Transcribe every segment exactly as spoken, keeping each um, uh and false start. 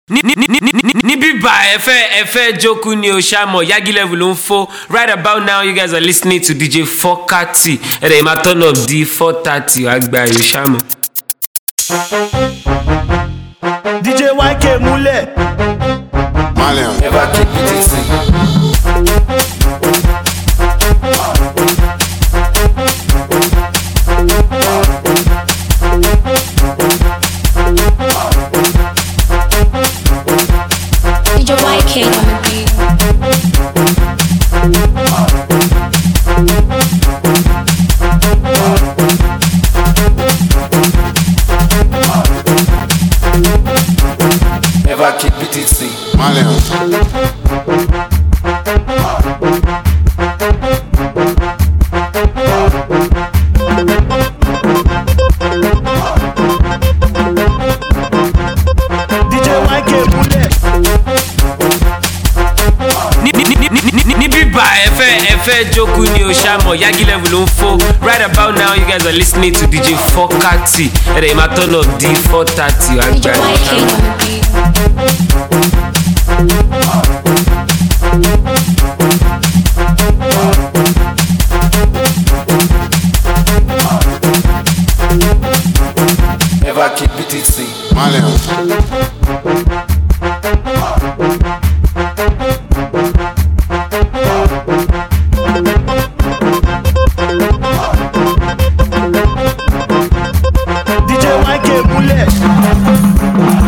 Nibiba Efe Efe Joku ni Oshamo Yagi level on four. Right about now, you guys are listening to D J four thirty. And then my turn of D four thirty. Agba Oshamo. D J Y K Mule. Malian. Never keep it easy. D J Y K on the beat. Never keep it easy. Malian. D J Y K Mule. Nibiba Efe Efe Joku ni Oshamo Yagi level on four. Right about now, you guys are listening to D J four thirty. And then my turn of D four thirty. D J Y K on the beat. Never keep it easy. Malian. D J Y K Mule.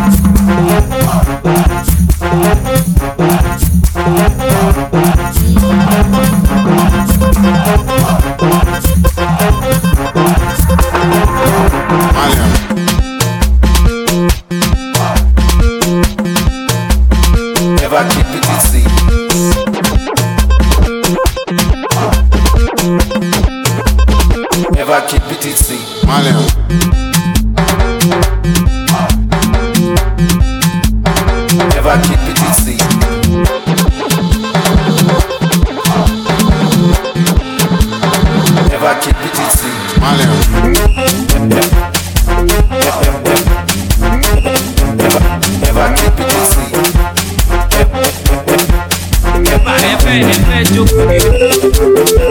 Malian. Never keep it easy. Never keep it easy. Malian. Never keep it easy. Never keep it easy. Malian. Never, never keep it easy. Nibiba Efe Efe Joku ni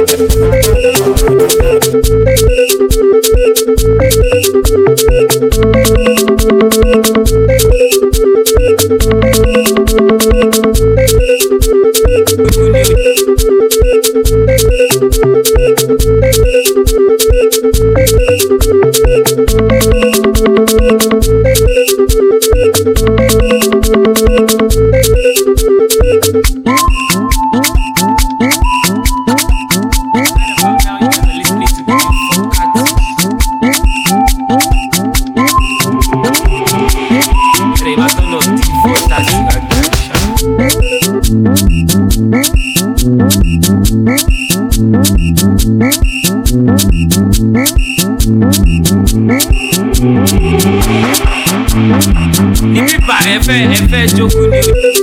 Nibiba Efe Efe Joku ni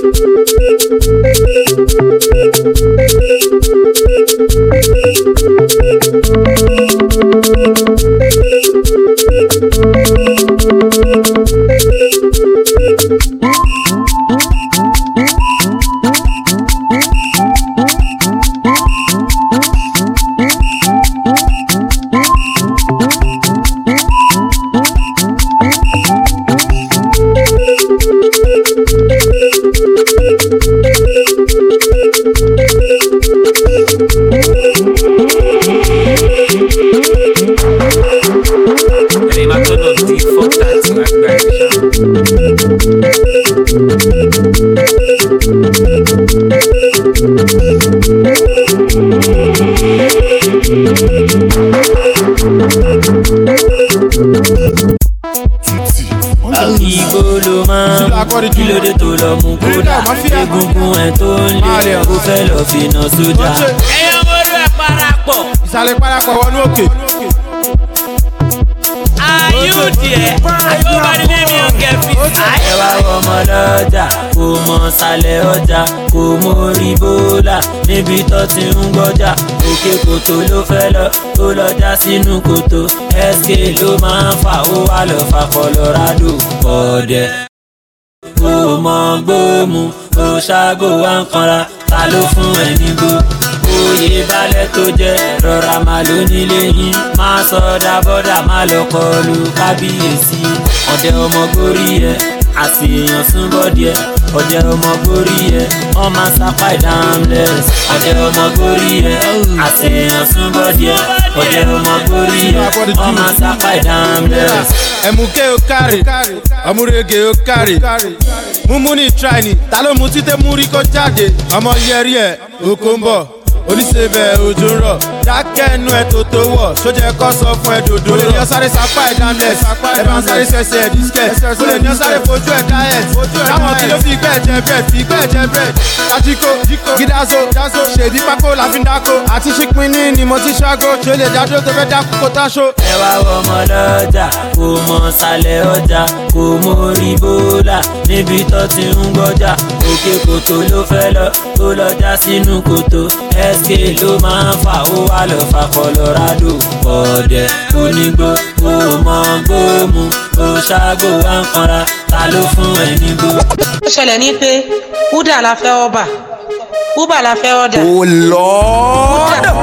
And then my turn of D four thirty. Agba Oshamo. Ibo ló máa ń kí ló dé tó lọ mú kódà egungun ẹ̀ tó ń lé ó fẹ́ lọ fi iná sójà. Ẹyọ mọ́rú ẹ̀ parapọ̀. Ìsàlẹ̀ parapọ̀ wọnú òkè. Ayúdì ẹ̀ àgbọ̀bá nílé mi ò kẹ́ fi. Ẹ wá ọmọ lọ́jà kò mọ sálẹ̀ ọjà kò mórí bólà níbi tó ti ń gbọ́jà òkè kòtò ló fẹ́ lọ ó lọ já sínú kòtò S K ló máa ń fà ó wà lọ fà Colorado ọ̀dẹ̀. mọ gbóòmù ó ṣáàgò wá ń kanra ta ló fún ẹ nígbó oyè balẹ̀ tó jẹ́ rọra máa ló nílé yín má sọ dábọ́dà má lọ kọlu kábíyèsí ọ̀dẹ ọmọ gorí ẹ àti èèyàn súnbọ́dí ẹ ọ̀dẹ ọmọ gorí ẹ ọmọ sápá ìdámlẹ̀s ọ̀dẹ ọmọ gorí ẹ àti èèyàn súnbọ́dí ẹ ọ̀dẹ ọmọ gorí ẹ ọmọ sápá ìdámlẹ̀s. ẹ̀mùkẹ́ ó kárì ọmúrege ó kárì múmú ní tíráìnì ta ló mú títẹ́ mú rí kó jáde ọmọ yẹrí ẹ̀ oko ń bọ̀ oníṣẹ́bẹ̀ òjò ń rọ̀ dákẹ́ ẹnu ẹ̀ tó tó wọ̀ sójẹ́ kọ́ sọ fún ẹ dòdò rọ̀ olè ní ọ̀sáré sapá ẹ̀ dámlẹ̀s ẹ bá ń sáré sẹ́sẹ̀ ẹ̀ dískẹ̀ olè ní ọ̀sáré fojú ẹ̀ dáẹ̀t káwọn kí ló fi ìgbẹ́ ẹ̀jẹ̀ bread fi ìgbẹ́ ẹ̀jẹ̀ bread kájíkó gídázó ṣèdí pákó láfi dákó àti ṣípínní ni mo ti ṣágó tí ó lè dádó tó fẹ́ dákú kó táṣó. ẹ wá wọ ọmọ lọ́jà kò mọ sálẹ̀ ọjà kò mórí bólà níbi tó ti ń gbọ́jà òkè kòtò ló fẹ́ lọ tó lọ já sínú kòtò sk ló máa ń fà ó wà lọ fà Colorado ọ̀dẹ̀ onígbó kò mọ gbóòmù ó ṣáàgò wá ń kanra ta ló fún ẹ nígbó. ó ṣẹlẹ̀ ní pé Uda la fẹ́ ọba Uber la fẹ́ ọ̀dà. Oh Lord. Uda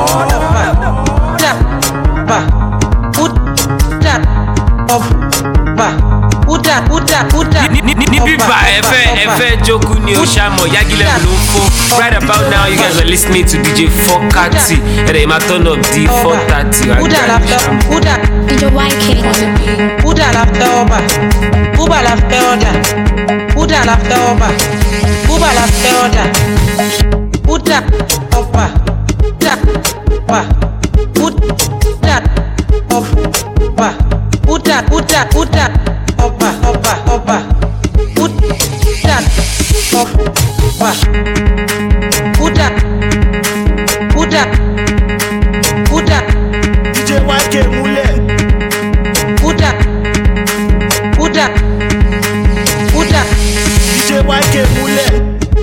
ọba Uda ọba Uda Uda Uda níbí bá ẹ fẹ́ ẹ fẹ́ jókòó ní Oṣàmọ̀ Yagilẹ̀ ló ń fún. Right about now you guys are listening to D J four thirty ẹ̀rẹ̀ ìmá turn up D four thirty. Uda la fẹ́ Uda D J Y K on the beat. Uda la fẹ́ ọba Uber la fẹ́ ọ̀dà Uda la fẹ́ ọba Uber la fẹ́ ọ̀dà Uda ọba Uda ọba Uda ọba Uda Uda Uda ọba ọba ọba Uda ọba Uda Uda Uda D J Y K múlẹ̀. Uda Uda Uda D J Y K múlẹ̀.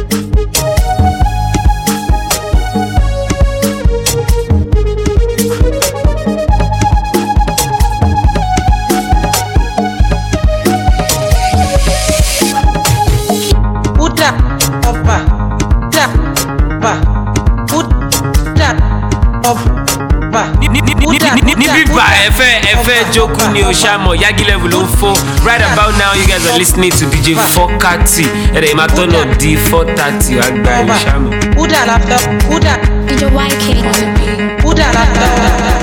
Uda ọba Uda ọba Uda ọba níbí bá ẹ fẹ́ ẹ fẹ́ jókòó ní Oṣàmọ̀ Yagilẹ̀ ló ń fún. Right about now you guys are listening to D J four thirty ẹ̀rẹ̀ ìmá turn up D four thirty àgbà Oṣàmọ̀. Uda la fẹ́ Uda D J Y K on the beat. Uda la fẹ́.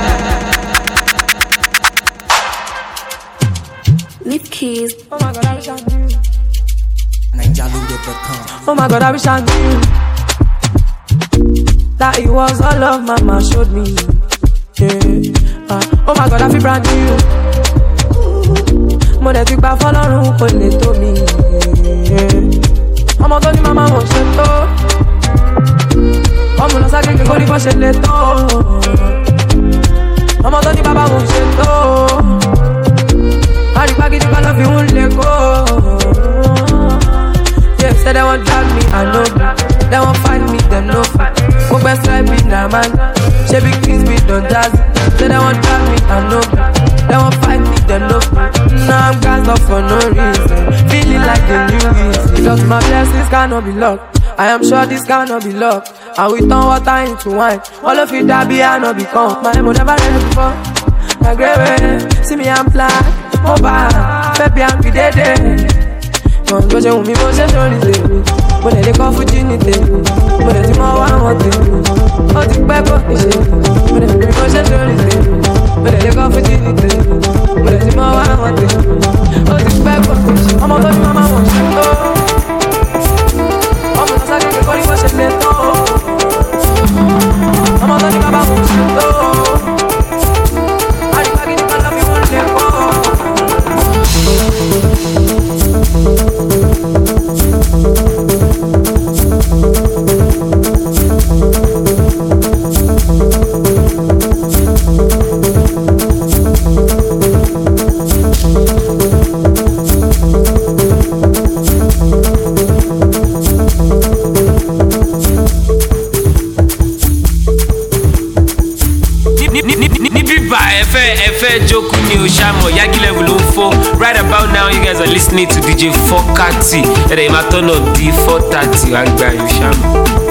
Lip keys. Oh my God, I wish I knew. NigerLoaded.com. Oh my God, I wish I knew that it was all love Mama showed me. Yeah. Uh, oh my God, I feel brand new. Mo dẹ̀ ti gbà fọ́lọ́run kò lè tó mi. Yeah. Ọmọ tó ní mama wọ́n ṣe tó. Ọmọ lọ ságége kó ní bọ́ ṣe lè tó. Ọmọ tó ní bàbá wọ́n ṣe tó. Àrígbá gidi kan ló fi ń lè kó. Yeah, say they won't drag me, I know. They won't find me, them no. Go best right be nah man. She big things be don't jazz. Say they won't drag me, I know. They won't find me, them no. Now I'm gassed up for no reason. Feeling like the new reason. Because my blessings cannot be locked. I am sure this cannot be locked. And we turn water into wine. All of it that be I not become. My emo never ready before. My grey way, see me I'm black. Mobile, baby I'm be dead. Mo ń gbọ́sẹ̀ wù mí mo ṣe sórí tèmi. Mo lè lè kọ́ fújì ní tèmi. Mo lè ti mọ wá àwọn tèmi. Ó ti pẹ́ kó fi ṣe. Mo lè fi mo ṣe sórí tèmi. Mo lè lè kọ́ fújì ní tèmi. Mo lè ti mọ wá àwọn tèmi. Ó ti pẹ́ kó fi ṣe. Ọmọ tó ní màmá mo ṣe tó. Ọmọ tó sáré kékeré ní mo ṣe lè tó. Ọmọ tó ní bàbá mo ṣe tó. Àríkà gidi kan lọ́ fi wọ́n lè kọ́. níbí bá ẹ fẹ́ ẹ fẹ́ jókòó ní Oṣàmọ̀ Yagilẹ̀ ló ń fún. Right about now now you guys are listening to D J Fokati. And then I turn up D four thirty. I got you, Sham.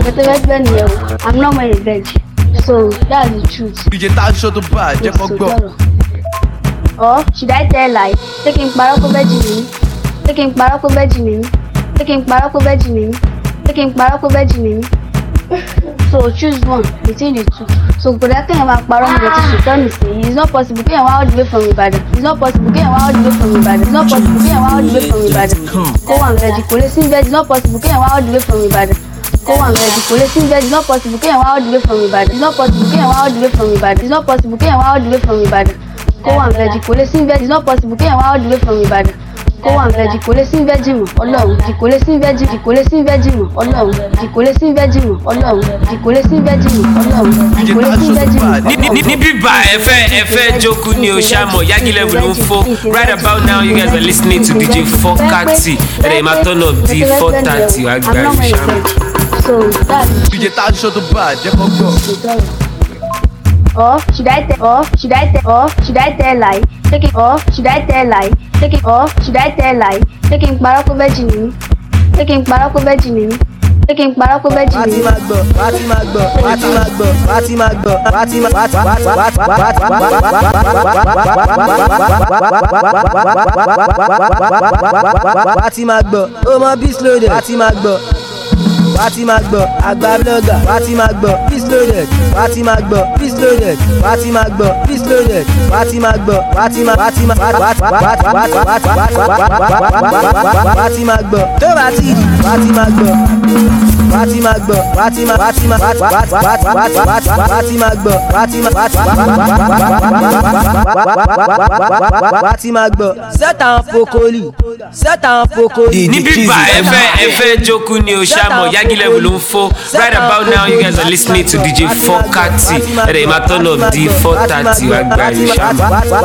I'm not wearing a veg. So that's the truth. D J Tal show to bad, jẹ́ kó gbọ́. Or should I tell lie? Taking Barako Virgin, taking Barako Virgin, taking Barako Virgin, taking Barako Virgin. So choose one between the two. So but I can't have Barako to tell me say it's not possible. Can't walk all the way from Ibadan. It's not possible. Can't walk all the way from Ibadan. It's not possible. Can't walk all the way from Ibadan. Go on, veggie. Police veg. It's not possible. Can't walk all the way from Ibadan. Go on, veggie. Police veg. It's not possible. Can't walk all the way from Ibadan. It's not possible. Can't walk all the way from Ibadan. It's not possible. Can't walk all the way from Ibadan. Go on, veggie. Police veg. It's not possible. Can't walk all the way from Ibadan. Go on, veggie. Police veg. Ọlọ́run. The police veg. The police veg. Ọlọ́run. The police veg. Ọlọ́run. The police veg. Ọlọ́run. The police veg. Níbí bá ẹ fẹ́ ẹ fẹ́ jókòó ní Oṣàmọ̀ Yagi Level ló ń fò. Right about now you guys are listening to D J four thirty. Ẹ̀rẹ̀ máa turn up di four thirty wá gba Oṣàmọ̀. So that's D J Tal show to bad, jẹ́ kó gbọ́. Or should I tell? Or should I tell? Or should I tell lie? Taking or should I tell lie? Taking or should I tell lie? Taking Barako Virgin, taking Barako Virgin, taking Barako Virgin. Wati magbo, wati magbo, wati magbo, wati magbo, wati magbo, wati magbo. Oh my beast loaded, wati magbo. Wati magbo, agba blogger. Wati magbo, peace loaded. Wati magbo, peace loaded. Wati magbo, peace loaded. Wati magbo, wati ma, wati ma, wati magbo. To wati, wati magbo. Wati magbo, wati ma, wati ma, wati magbo, wati ma, wati magbo. C'est un focoli, c'est un focoli. Níbí bá ẹ fẹ́ ẹ fẹ́ jókòó ní Oṣàmọ̀ Yagi Level ló ń fò. Right about now you guys are listening to D J four thirty. Ẹ̀rẹ̀ máa turn up di four thirty wá gba Oṣàmọ̀.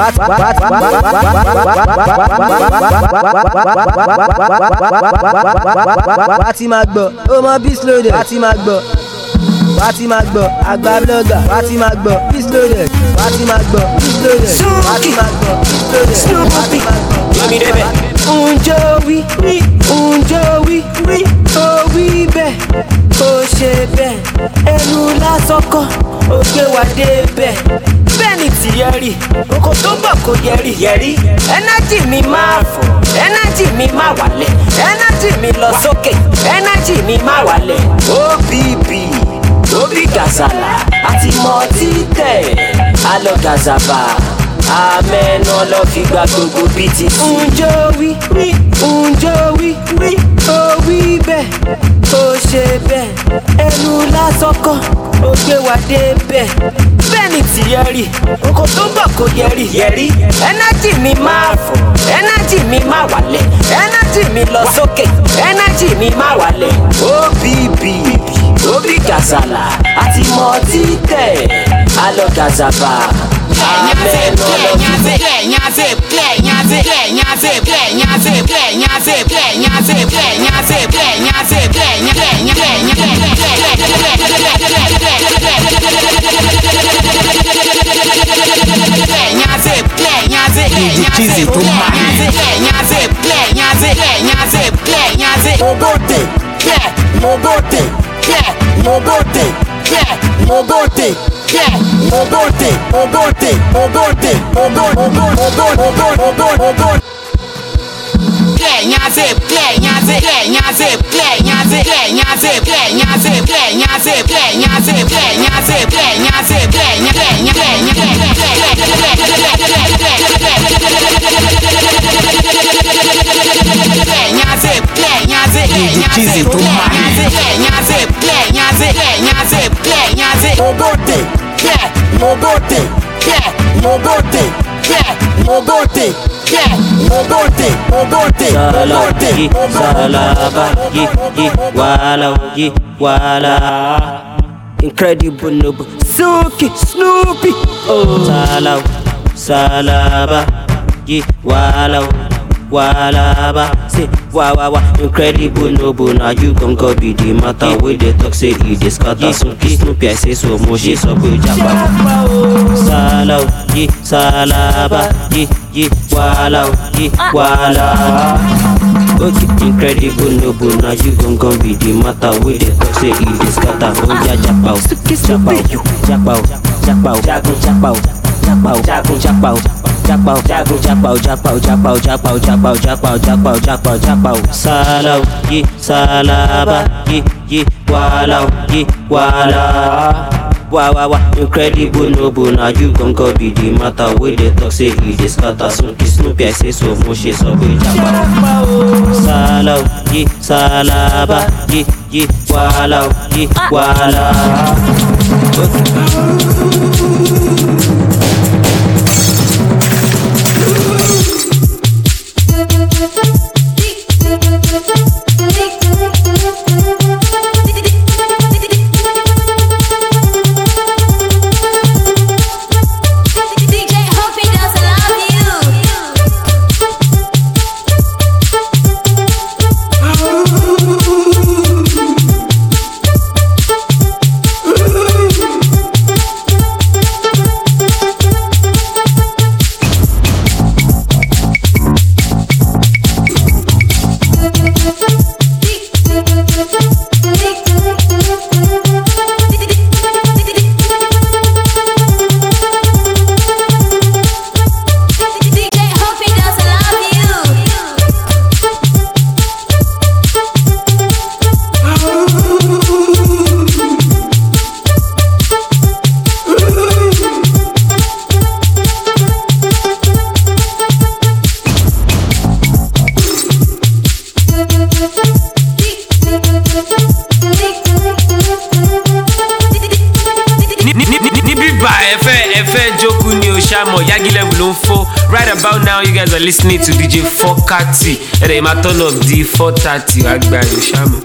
Wati magbo, oh my beast loaded. Wati magbo, wati magbo, agba blogger. Wati magbo, beast loaded. Wati magbo, beast loaded. Wati magbo, beast loaded. Wati magbo. Mami débẹ̀. Unjo wi wi, unjo wi wi, o wi bẹ́ẹ̀, o ṣe bẹ́ẹ̀, ẹnu lásán kọ́, ó gbé wa débẹ̀. Bẹ́ẹ̀ni tìyẹ́ rí, oko tó bọ̀ kò yẹrí yẹrí. Ẹnájì mi máa fò, ẹnájì mi máa wálẹ̀, ẹnájì mi lọ sókè, ẹnájì mi máa wálẹ̀. O B B, O B Gazala, àti mọ títẹ̀, alọ Gazaba. Amen, ọlọ́ fi gba gbogbo bíìtì. Unjo wi wi, unjo wi wi, o wi bẹ́ẹ̀, o ṣe bẹ́ẹ̀, ẹnu lásán kọ́, ó gbé wa débẹ̀. Bẹ́ẹ̀ni tìyẹ́ rí, oko tó bọ̀ kò yẹrí yẹrí. Ẹnájì mi máa fò, ẹnájì mi máa wálẹ̀, ẹnájì mi lọ sókè, ẹnájì mi máa wálẹ̀. O B B, O B Gazala, àti mọ títẹ̀, alọ Gazaba. Amen. Cheesy to Mobote, Mobote, Mobote, Mobote, Mobote, Mobote, Mobote, Mobote, Mobote. Nyaze, play, nyaze, play, nyaze, play, nyaze, play, nyaze, play, nyaze, play, nyaze, play, nyaze, play, nyaze, play, nyaze, play, nyaze, play, nyaze, Cheesy to nyaze, play, nyaze, play, nyaze, play, nyaze. Mobote, Mobote, Mobote, Mobote. Mobote, Mobote, Mobote, Salaba, ye, ye, wala, ye, wala. Incredible noble, Suki, Snoopy, oh, Salau, Salaba, ye, wala, walaba. Say, wa wa wa, incredible noble. Now you gon' go be the matter with the talk. Say you dey scatter Snoopy, Snoopy. I say so much, she so good, japa. Salau, ye, Salaba, ye. Ye, wala, ye, wala. Okay, incredible noble, now you gon' gon' be the matter. With the talk say it is scatter. Oh yeah, jackpot, jackpot, jackpot, jackpot, jackpot, jackpot, jackpot, jackpot. Jackpot, jackpot, jackpot, jackpot, jackpot, jackpot, jackpot, jackpot, jackpot, jackpot, jackpot. Salau, ye, salaba, ye, ye, walau, ye, wala. Wow, wow, wow, incredible noble, now you gon' go be the matter. With the talk say it is scatter. Snoopy, Snoopy, I say so much, so we jackpot. Salau, ye, salaba, ye, ye, walau, ye, wala. Right about now, you guys are listening to D J Fokati. And they might turn up D four thirty. Agbayo Shamo.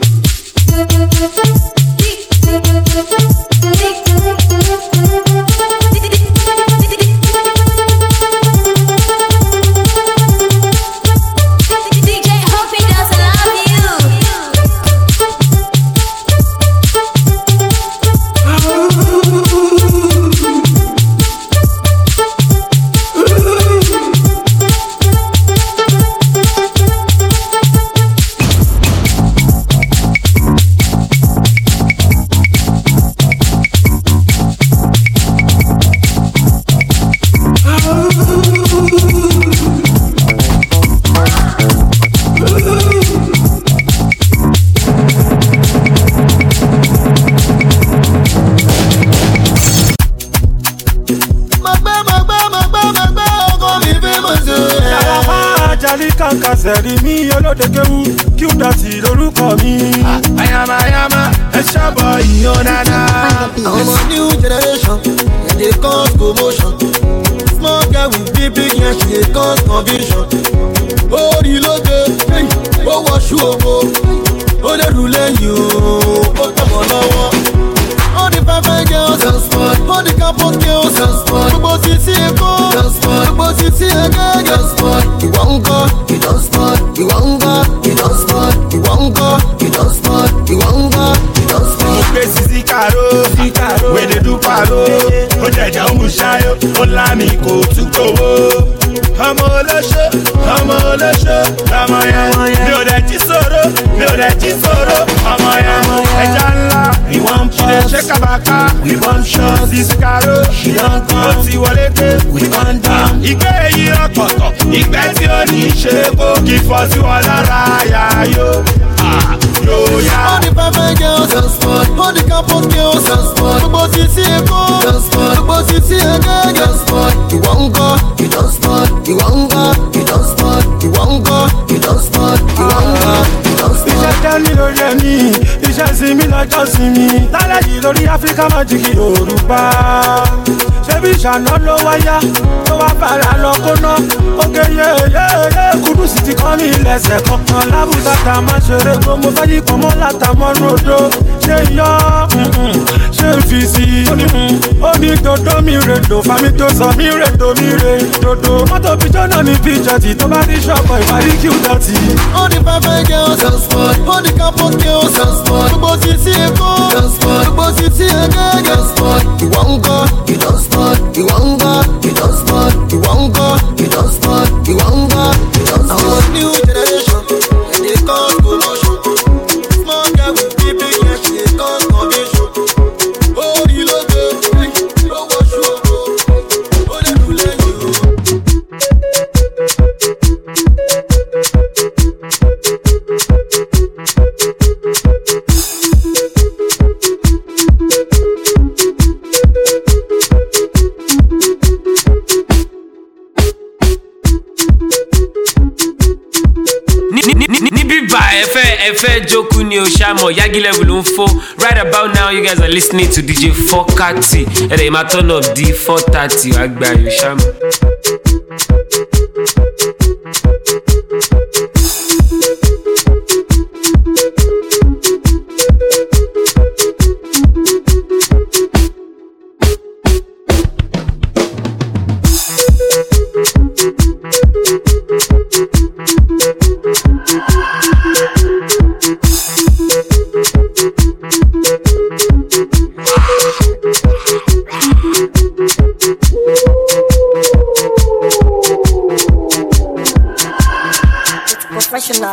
Sẹ̀rí mi olódekewu kí ó dọ̀tí lórúkọ mi. Ayama ayama ẹ ṣàbọ̀ ìyàn dáadáa. I'm a new generation and they cause commotion. Small girl with big big hair she dey cause confusion. Ó rí lóde, ó wọ ṣú ògo, ó dẹ̀rù lẹ́yìn o, ó tọ̀mọ̀ lọ́wọ́. All the perfect girls and smart, all the campus girls and smart. Gbogbo títí Èkó and smart, gbogbo títí Ẹ̀gẹ́ and smart. Ìwà ń kọ́, ìdán smart, ìwà ń gbọ́, ìdán smart, ìwà ń kọ́, ìdán smart, ìwà ń gbọ́, ìdán smart. Mo gbé sisi karo, wèdè dúpàrọ̀, ó jẹ̀jẹ̀ ó mú ṣáyó, ó lámì kò tún kówó. Ọmọ olóṣó, ọmọ olóṣó, ọmọ yẹn. Mi ò dẹ̀ jí sòrò, mi ò dẹ̀ jí sòrò, ọmọ yẹn. Ẹja ńlá, ìwọ̀n pọ̀. She dey shake her baka, we want shots. Sisi karo, she don come. Ó ti wọlé dé, we want down. Ìgbé èyí ọ̀pọ̀tọ̀, ìgbẹ́ tí ó ní ṣe kó kí fọ́ sí wọn lára yá yó. All the perfect girls and smart, all the campus girls and smart. Gbogbo títí Èkó and smart, gbogbo títí Ẹ̀gẹ́ and smart. Ìwà ń kọ́, ìdán smart, ìwà ń gbọ́, ìdán smart, ìwà ń kọ́, ìdán smart, ìwà ń gbọ́, ìdán smart. Iṣẹ́ dání lórí ẹ̀mí, iṣẹ́ sinmi lọ́jọ́ sinmi. Lálẹ́ yìí lórí Áfíríkà Magic Yorùbá. Ṣébí ìṣàná ló wáyá, ló wá bàrà lọ kó ná. Oge yéyéyé Kúdùsì ti kọ́ mi lẹ́sẹ̀ kankan. Lábùsà tá a máa ṣeré gbó, mo fẹ́ yí pọ̀nmọ́ látàmọ́nú odò. Ṣé yọ, ṣé fi sí i? Ó ní dodo mi rèdò, fàmí tó sọ mi rèdò mi rè dodo. Mọ́tò bíjọ́ náà ní bíjọ́tì, tó bá ní ṣọ́ọ̀bù ìparí kí ó dọ̀tí. All the perfect girls and smart, all the campus girls and smart. Gbogbo títí Èkó and smart, gbogbo títí Ẹ̀gẹ́ and smart. Ìwà ń kọ́, ìdán smart, ìwà ń gbọ́, ìdán smart, ìwà ń kọ́, ìdán smart, ìwà ń gbọ́, ìdán smart. Our new generation, and they fẹ́ jókòó ni o ṣàmọ̀ Yagi level ló ń fò. Right about now you guys are listening to D J Fokati. Ẹ̀rẹ̀ ìmá turn up di four thirty wá gba yóò ṣàmọ̀. Professional.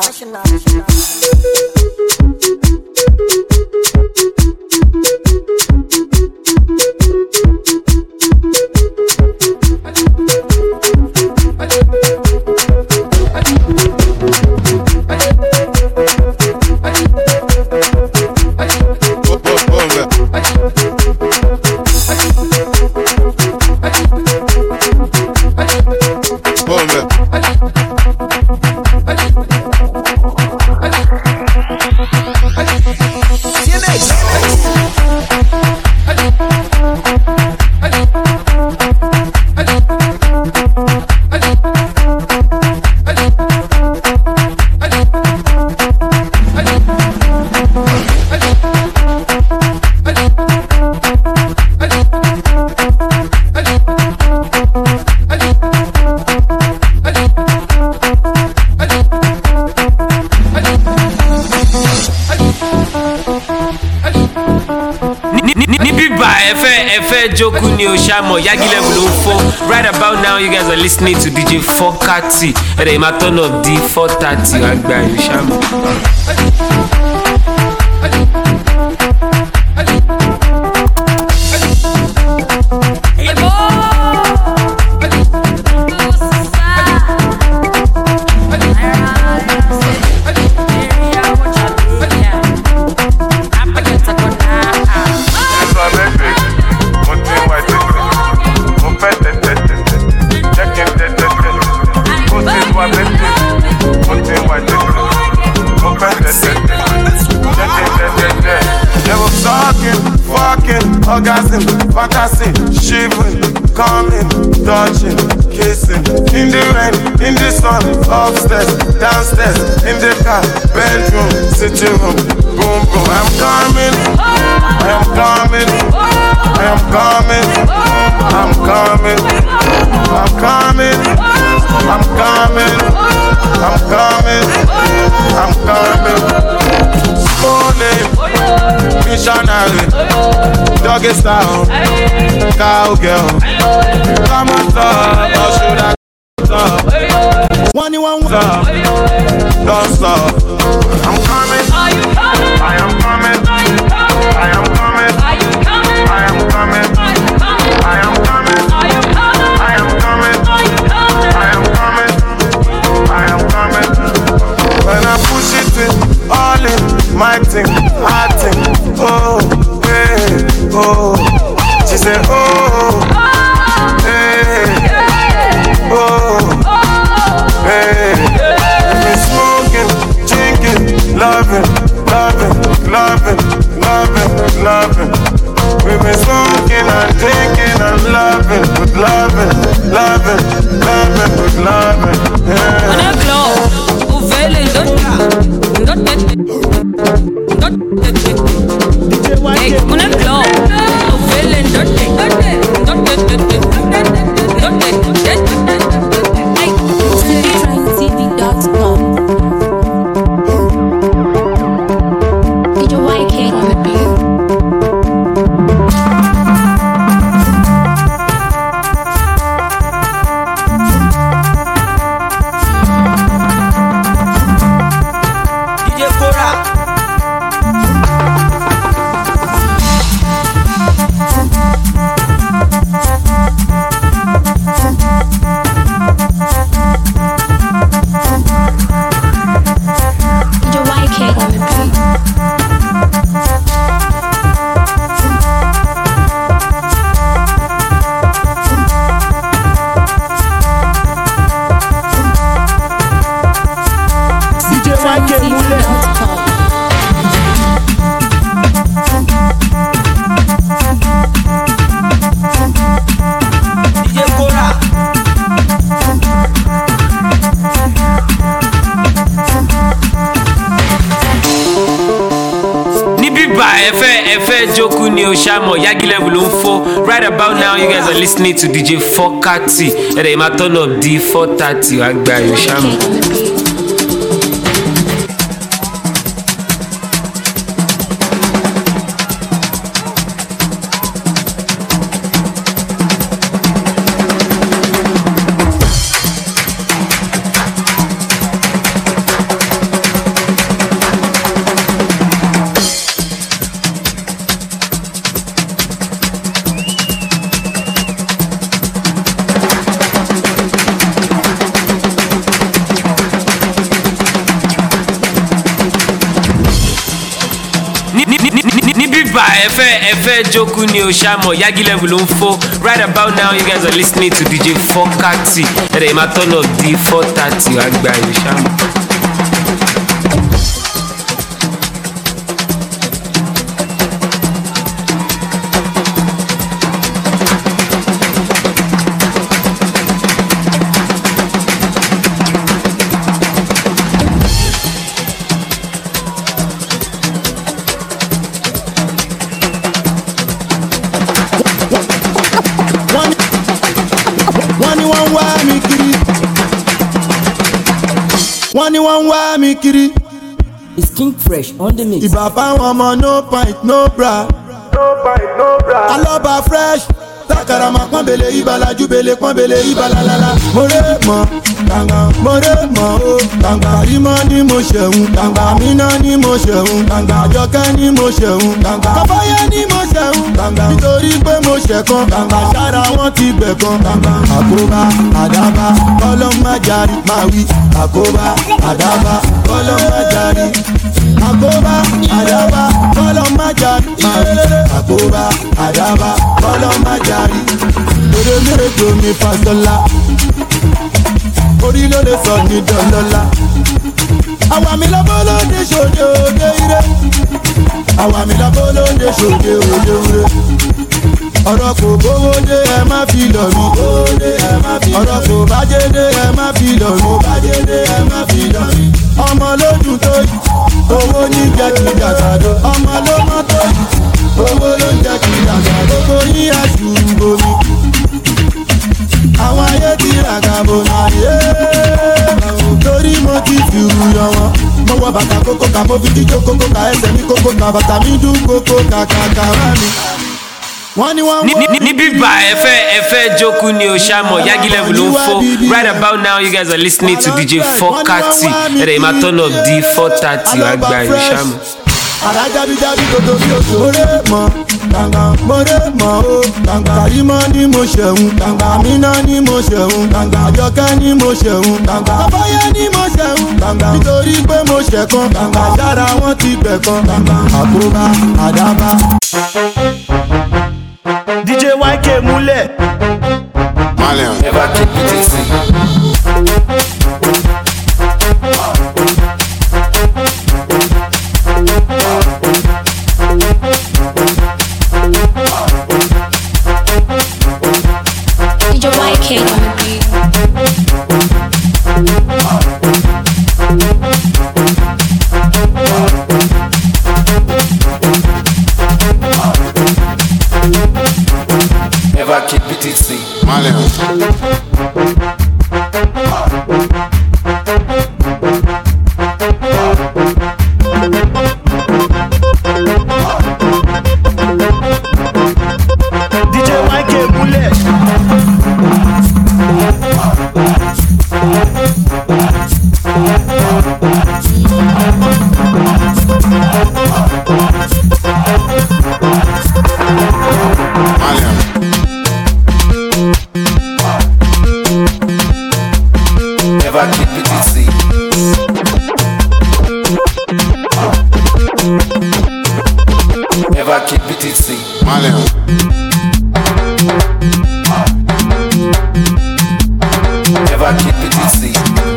Joku ni o ṣàmọ̀ Yagi level ló ń fò. Right about now you guys are listening to D J Fokati. Ẹ̀rẹ̀ ìmá turn up di four thirty wá gba yóò ṣàmọ̀. Orgasm, fantasy, shivering, coming, touching, kissing. In the rain, in the sun, upstairs, downstairs, in the car, bedroom, sitting room, boom boom. I'm coming, I am coming, I am coming, I'm coming, I'm coming, I'm coming, I'm coming, I'm coming. Morning, missionary. Doggy style, cowgirl. Come on, stop, or should I stop? One, you want stop, don't stop. I'm coming, I am coming, I am coming, I am coming, I am coming, I am coming, I am coming, I am coming. When I push it in, all in, my thing, I think, oh. Oh, she said, oh, hey, oh, hey. We've been smoking, drinking, loving, loving, loving, loving, loving. We've been smoking and drinking and loving, with loving, loving, loving, with loving. Yeah. On a glow, ou vele don't don't Hey, on a glow, ou vele don't don't Hey, T V dot com. D J Y K on the beat. ẹ̀fẹ̀ ẹ̀fẹ̀ jókòó ni o ṣàmọ̀ Yagi Level ló ń fọ́. Right about now you guys are listening to D J Fokati. Ẹ̀rẹ̀ ìmá turn up di four thirty wá gba ayò ṣàmọ̀. ẹ̀fẹ̀ ẹ̀fẹ̀ jókòó ni o ṣàmọ̀ Yagi Level ló ń fọ́. Right about now you guys are listening to D J Fokati. Ẹ̀rẹ̀ ìmá turn up di four thirty wá gba ayò ṣàmọ̀. wọ́n ní wọ́n ń wá mi kiri. It's King Fresh on the mix. ìbá fáwọn ọmọ no pint no bra. no pint no bra. alọ́ba fresh takarama pọ́nbele ìbàlájú bele pọ́nbele ìbàlálálá. mo rè mọ́ gbàngbà mo rè mọ́ o gbàngbà rímọ́ ni mo ṣẹ̀hún gbàngbà míná ni mo ṣẹ̀hún gbàngbà àjọkẹ́ ni mo ṣẹ̀hún gbàngbà kọ́fáyé ni mo ṣẹ̀hún gbàngbà nítorí pé mo ṣẹ̀kan gbàngbà sára wọn ti gbẹ̀kan gbàngbà àkóbá àdábá kọ́lọ́májàrí máa wí àkóbá àdábá kọ́lọ́májàrí àkóbá àdábá kọ́lọ́májàrí máa wí àkóbá àdábá kọ́lọ́májàrí lórí mẹ́rẹ̀ẹ́dọ́ mi fàṣọlá orí ló lè sọ ní dọ́lọ́lá. àwa mi lọ́bọ́ lóde ṣòde òde ire àwa mi lọ́bọ́ lóde ṣòde òde ire ọ̀rọ̀ kò bówó dé ẹ má fi lọ̀ mí ọ̀rọ̀ kò bájé dé ẹ má fi lọ̀ mí ọmọ lódùn tó yìí owó ní jẹ́ kí jàgbàdo ọmọ ló mọ́ tó yìí owó ló ń jẹ́ kí jàgbàdo kò yí àṣùrù bomi àwọn ayé ti ràgàbò náà yé torí mo ti fìrù yọ wọn mo wọ bàtà kókó ká mo fi jíjó kókó ká ẹsẹ̀ mi kókó ká bàtà mi dún kókó ká kàkà rà mí. wọ́n ní wọ́n wọ́n. ní bíbá ẹ̀fẹ̀ ẹ̀fẹ̀ jókòó ni o ṣàmọ̀ Yagi Level ló ń fọ́. Right about now you guys are listening to D J Fokati. Ẹ̀rẹ̀ ìmá turn up di four thirty wá gba ayò ṣàmọ̀. ara jábíjábí kòtò bí oṣù. mo rè mọ́ gbàngbà mo rè mọ́ o gbàngbà kàrímọ́ ni mo ṣẹ̀hún gbàngbà míná ni mo ṣẹ̀hún gbàngbà àjọkẹ́ ni mo ṣẹ̀hún gbàngbà kọ́fáyé ni mo ṣẹ̀hún gbàngbà nítorí pé mo ṣẹ̀kan gbàngbà sára wọn ti gbẹ̀kan gbàngbà àkóbá àdábá. D J Y K múlẹ̀. Malian. Never keep it easy. D J Y K on the beat. Never keep it easy. Malian. D J Y K múlẹ̀. Malian. Never keep it easy. Never keep it easy. Malian. Never keep it easy.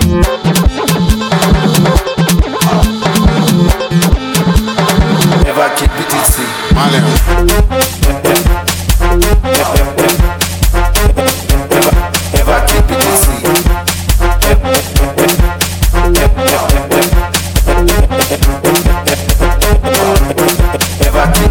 Never keep it easy. Malian. Never keep it easy. Never keep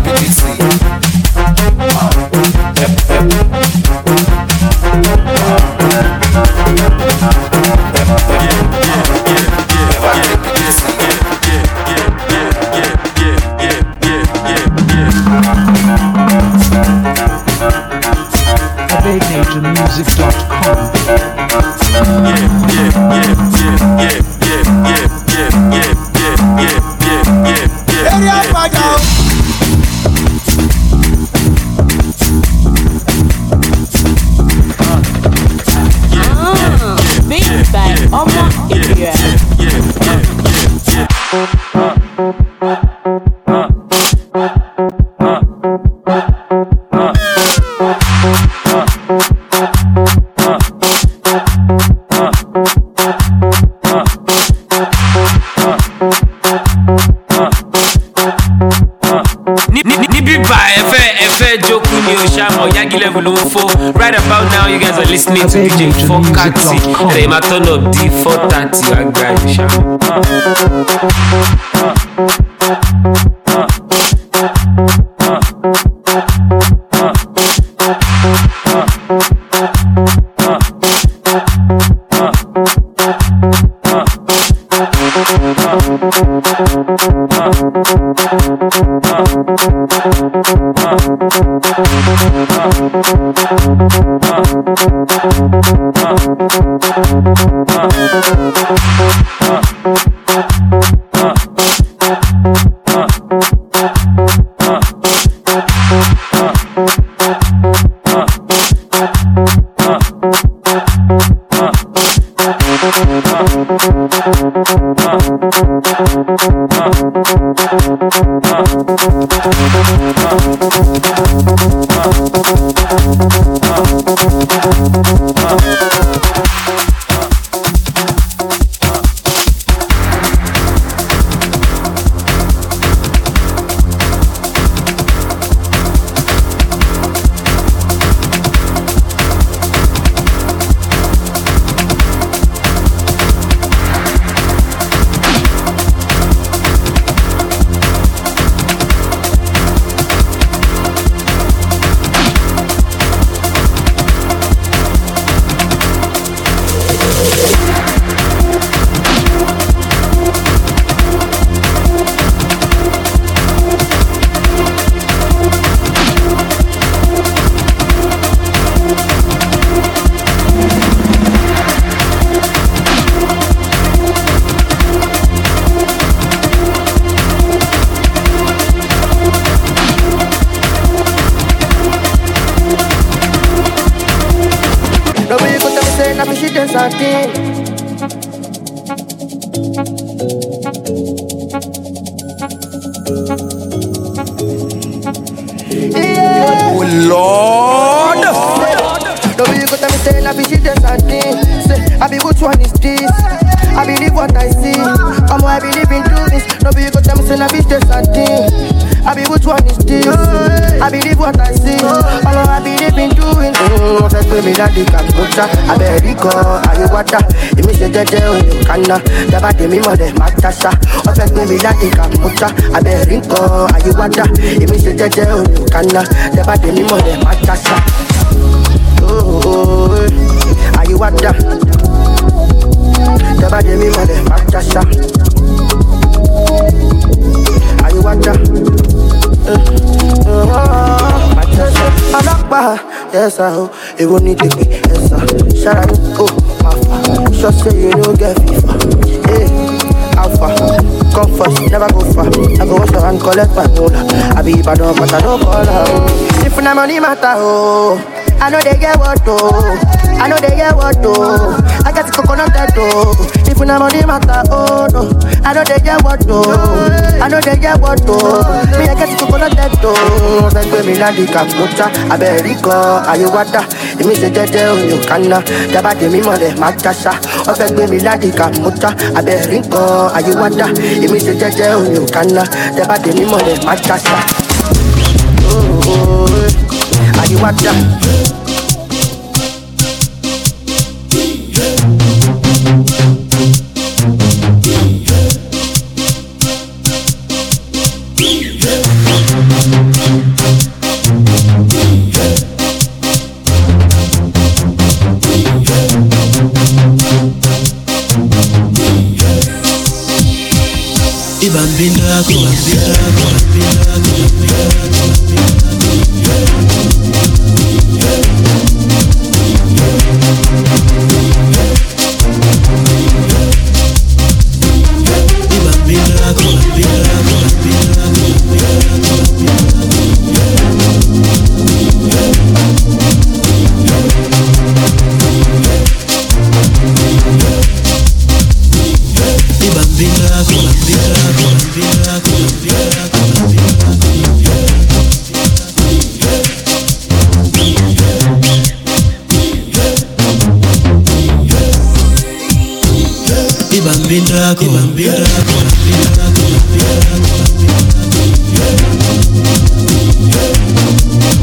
fẹ́ jókòó ni o ṣàmọ̀ Yagi level ló ń fò. Right about now you guys are listening to D J four thirty. Ẹ̀rẹ̀ máa turn up D four thirty àgbà ẹ̀ ṣàmọ̀. Daba de mi mother, Matasha. Affect me like a mucha. I bear rinko, Ayuwada. If me say Jaja, you canna. Daba de mi mother, Matasha. Oh, Ayuwada. Daba de mi mother, Matasha. Ayuwada. Matasha. Alakba, yes, I. It won't need to be, yes, I. Shout out, oh, my father. Just say you know get FIFA. Hey, alpha, come first, never go far. I go wash and collect my mola. I be bad on, but I don't call her. If na money matter, oh, I know they get what oh, I know they get what oh. I got the coconut that oh. If na money matter, oh no, I know they get what oh, I know they get what oh. Me I get the coconut that oh. Like baby, na di kamucha, I be rico, Ayuwada. If me say Jaja, you canna. Daba de mi mother, Matasha. Affect me like the kamucha, I be rico, Ayuwada. If me say Jaja, you canna. Daba de mi mother, Matasha. Oh, Ayuwada. Bambina, bambina, Bambina, bambina, bambina,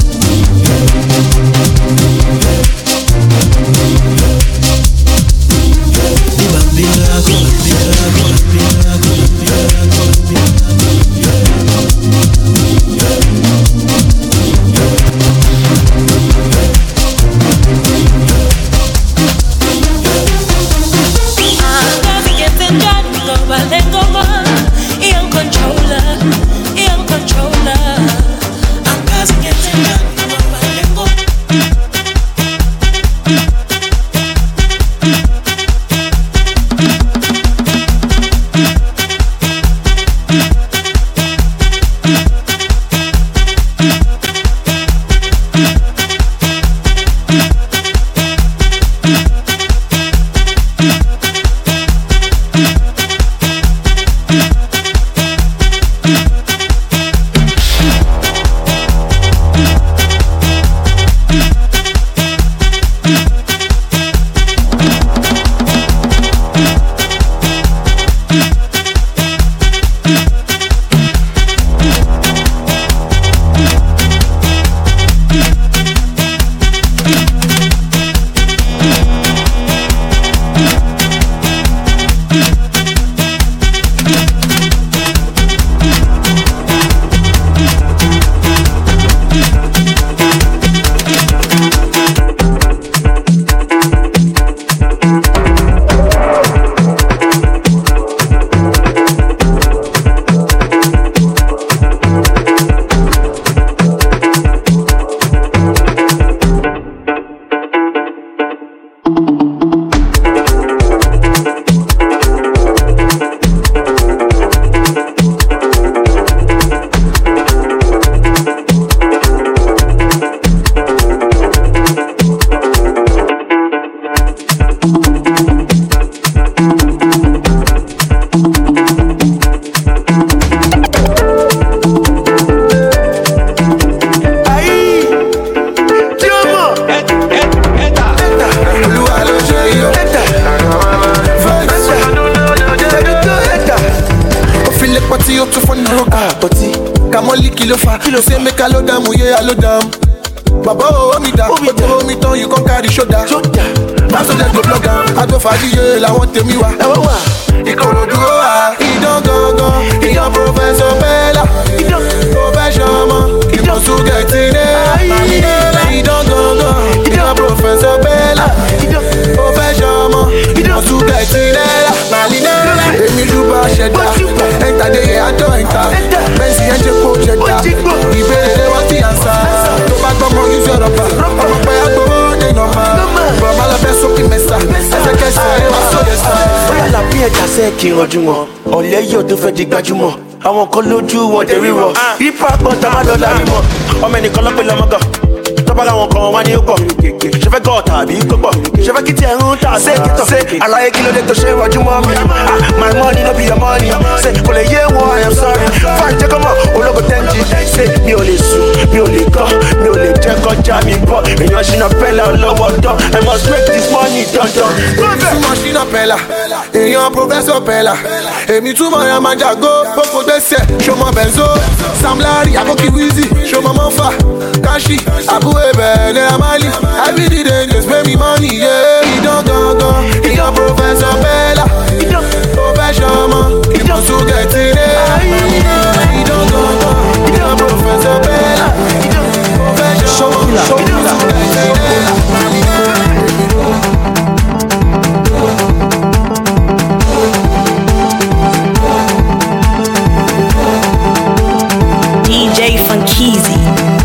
dààmú yé alódàmú. Bàbá owó mi dà, gbogbo omi tán yìí kàn kárí ṣódà. Lásọ̀jẹ̀ tó blọ́gà, àjọ fàdíyé làwọn tèmi wà. Ìkòròdú ó wà, ìdán gangan, ìyàn Prọfẹ̀sọ̀ Bella. Ó fẹ́ ṣọmọ, ìmọ̀sùn gẹ̀tì ní Malinela. Ìdán gangan, ìyàn Prọfẹ̀sọ̀ Bella. Ó fẹ́ ṣọmọ, ìmọ̀sùn gẹ̀tì ní Malinela. Èmi ló bá ṣẹ̀dá, ẹ̀ńtà dé yẹ àjọ ẹ̀ńtà. Bẹ́ẹ̀sì ẹ̀ jẹ́ kó ṣẹ̀dá, ìbéèrè rẹ̀ wọ́n ti àṣà. Tó bá gbọ́mọ yín sí ọ̀rọ̀ pa, ọmọ pẹ́ àgbọ̀wọ́ dé nọ́mà. Bọ̀mọ́ lọ fẹ́ sókè mẹ́sà, ẹsẹ̀kẹsẹ̀ ẹ̀ wá sóde sá. Bóyá làbí ẹja sẹ́ kí n rọjú wọn, ọ̀lẹ́ yóò tó fẹ́ di gbajúmọ̀. Àwọn kan lójú wọn dé ríwọ̀, ipa gbọ́n tá má lọ lárí mọ̀. Ọmọ ẹnìkan lọ́pẹ́ lọ́mọ́gàn, tọ́ba làwọn kan wá ní ó pọ̀. Ṣé fẹ́ gọ́ tàbí kó pọ̀? Ṣé fẹ́ kí tí ẹ̀ ń tà séèkìtọ̀? Àlàyé kí ló dé tó ṣe rọjú mọ́ mi? My money no be your money. Ṣé kò lè yé wọn? I am sorry. Fáì jẹ́ kọ́mọ̀ ológo tẹ́ǹtì. Ṣé mi ò lè sùn, mi ò lè kọ́, mi ò lè jẹ́ kọjá mi bọ̀. Èèyàn ṣìnà pẹ́lá olówó dán. I must make this money dandan. Túmọ̀ ṣìnà pẹ́lá, èèyàn Prọfẹ̀sọ̀ Bella. Èmi túmọ̀ ya máa jàgó, gbogbo gbèsè, ṣọmọ Benzo. Sam Larry, Aboki Wizzy, ṣọmọ Mọ́fà. Kashi, Abu Ebe, Naira Marley. Every day they just pay me money, yeah. Ìdán gangan, ìyàn Prọfẹ̀sọ̀ Bella. Ó fẹ́ ṣọmọ, ìmọ̀sùn gẹ̀tì ní ìdán gangan, ìyàn Prọfẹ̀sọ̀ Bella. Ó fẹ́ ṣọmọ, ìmọ̀sùn gẹ̀tì D J Funkeezy.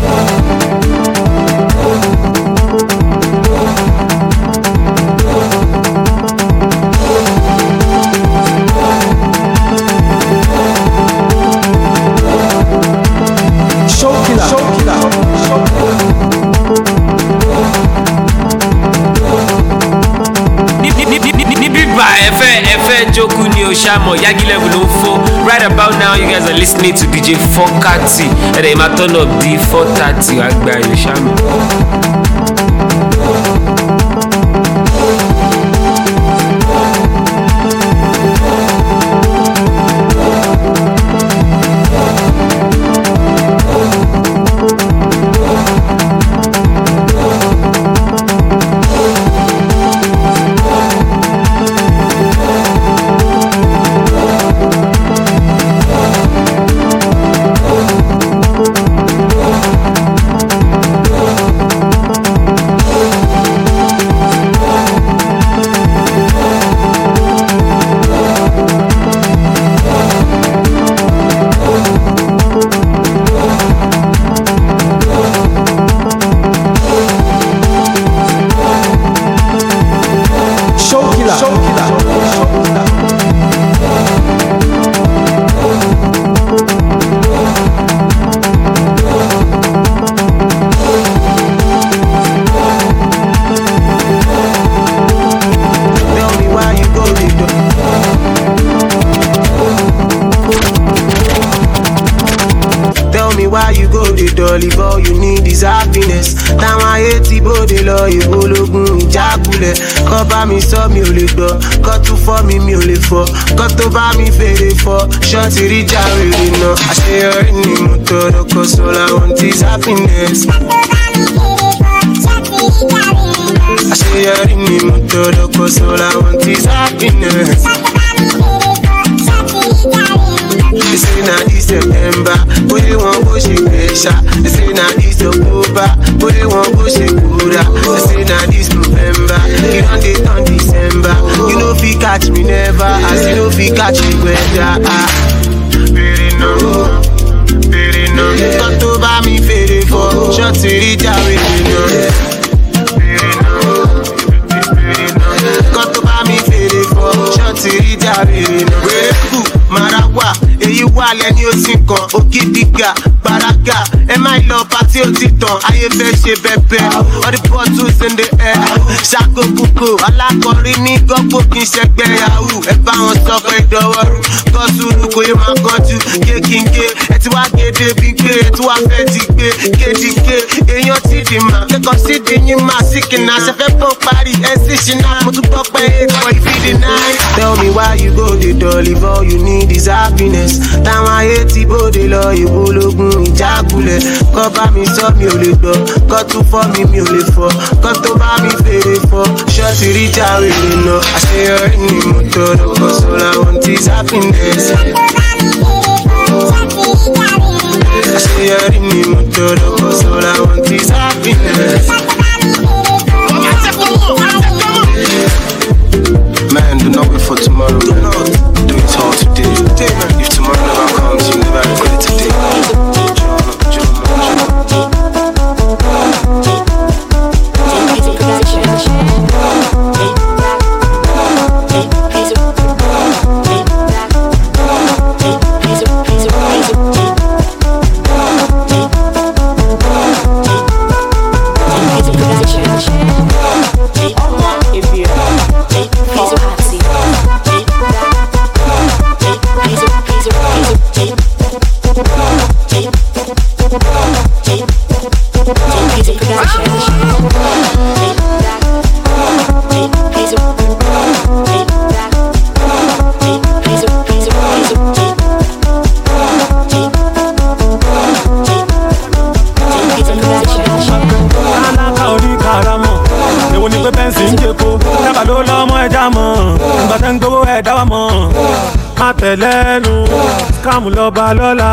Joku ni Oshamo, Yagi Level ló ń fọ́. Right about now, you guys are listening to D J Fokati. Ẹ̀rẹ̀ ìmá turn up D four thirty, àgbà Oshamo. If all you need is happiness. Táwọn ayé tí bóde lọ ìwológun ìjákulẹ̀. Kọ́ bá mi sọ mi ò lè gbọ́, kọ́ tún fọ́ mi mi ò lè fọ́, kọ́ tó bá mi fèrè fọ́, ṣọ́ọ̀tì rí jáwé rí náà. Àṣeyọrí ni mo tọrọ kọ́ sọ́la want is happiness. Àṣeyọrí ni mo tọrọ kọ́ sọ́la want is happiness. They say na this September, but they want go shake pressure. They say na this October, but they want go shake Kura. They say na this November, you don't dey turn December. You know if you catch me never, as you know if you catch me weather. Very no, very no. Got to buy me very for, short to reach out with me no. Very no, very no. Got to buy me very for, short to reach out with me no. Marawa, èyí wà lẹ́ni ó sì kàn, ògidìgà, gbàràgà, ẹ má lọ pàtí ó ti tàn, ayé fẹ́ ṣe bẹ́bẹ́, all the bottles in the air, ṣàkó kúkú, alákọ̀ọ́rí ní gọ́gbó kí n ṣẹgbẹ́ yahoo, ẹ bá wọn sọ pé ìdánwọ́rù, kọ́ sùúrù kò yẹ máa kánjú, ké kí n ké, ẹ ti wá gédé bí gbé, ẹ ti wá fẹ́ ti gbé, kéde ké, èèyàn ti dì mà, consider you my sickness. I fẹ́ pọ̀ parí ẹ̀ sí ṣìnà. Mo tún gbọ́ pé for if you deny. Tell me why you go dey dull if all you need is happiness. Táwọn ayé tí bóde lọ ìwológun ìjákulẹ̀. Kọ́ bá mi sọ mi ò lè gbọ́. Kọ́ tún fọ́ mi mi ò lè fọ́. Kọ́ tó bá mi fèrè fọ́. Ṣọ́ọ̀tì rí jáwé lè nà. Àṣeyọrí ni mo tọrọ. Cause all I want is happiness. Àṣeyọrí ni mo tọrọ. Cause all I want is happiness. Man, do not wait for tomorrow. Do not do it all today. If tomorrow never comes, you never regret it today. Tẹ̀lẹ́nu scam lọ́ba lọ́la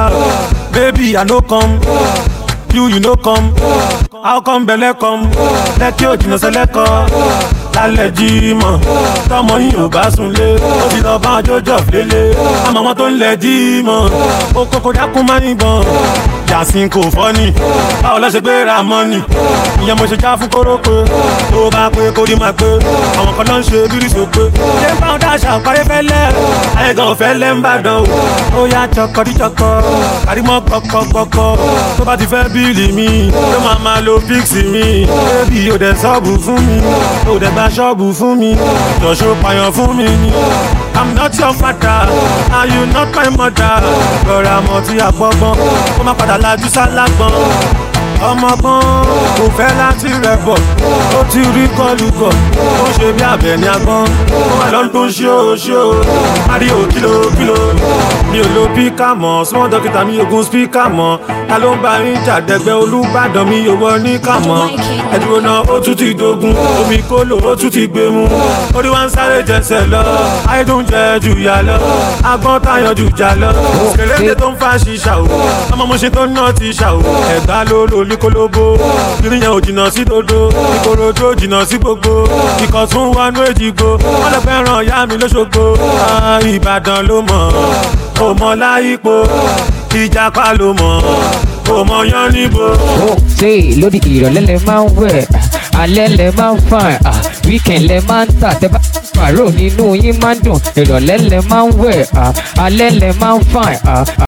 baby I no come you you no come how come belle come lẹ́kí òjìnà sẹ́lẹ̀kọ́ lálẹ́ jímọ̀ tọmọ yìí ò bá sunlé ó ti lọ bá jọjọ lélẹ̀ àmọ́ wọn tó ń lẹ̀ jímọ̀ ó kókó dákún máa ń bọ̀ yàsín kò fọ́nì báwo lọ ṣe gbé ra mọ́nì ìyẹn mo ṣe já fún kórópè tó bá pé kó rí máa pé àwọn kan ló ń ṣe bírí sópé ṣé báwọn dáṣà parí fẹ́lẹ́ ẹ̀gàn fẹ́lẹ́ ń bàdàn o ó yá chọkọdíchọkọ kárímọ́ kọ́kọ́kọ́kọ́ tó bá ti fẹ́ bíìlì mi ló máa máa lo píksì mi bébì ò dẹ̀ sọ́ọ̀bù fún mi ò dẹ̀ gba ṣọ́ọ̀bù fún mi jọ̀ṣọ́ pààyàn fún mi ni. I'm not your father, and you not my mother. Lọ́ra mọ̀ tí a gbọ́gbọ́n, kó má padà lajú sálágbọ́n. Ọmọgbọ́n kò fẹ́ láti rẹ̀ bọ̀, ó ti rí kọlùkọ̀, ó ṣe bí abẹ ní agbọ́n. Ó wà lọ́dún ṣó ṣó, Mario kìlò kìlò. Mi ò lo píkà mọ́, small dókítà mi ogun spíkà mọ́. Ta ló ń bá yín jàdẹ́gbẹ́ Olúbàdàn mi ò wọ ní kàmọ́. Ẹ̀dùn náà ó tún ti dogun, omi kólò ó tún ti gbé mu. Orí wa ń sáré jẹsẹ̀ lọ, àìdùn jẹ jù yà lọ. Agbọ́n tayọ̀ jù jà lọ. Kèrèǹdé tó ń fa ṣìṣà o, ọmọ mo ṣe tó ń ná ti ṣà o. Ẹ̀gbá ló lò ní kólóbó, ìrìn yẹn ò jìnnà sí dodo. Ìkòròdú ò jìnnà sí gbogbo, ikọ̀ tún wọnú èjìgbò. Wọ́n lè fẹ́ràn ìyá mi lóṣogbo. Ìbàdàn ló mọ̀, ò mọ̀ láyípo. Ìjàpá ló mọ̀, ò mọ̀ yán níbo. Ó ṣe lórí ìrọ̀lẹ́ lẹ máa ń wẹ̀, alẹ́ lẹ máa ń fà, weekend lẹ máa ń tà, tẹ bá pàrọ̀ nínú yín máa ń dùn. Ìrọ̀lẹ́ lẹ máa ń wẹ̀, alẹ́ lẹ máa ń fà.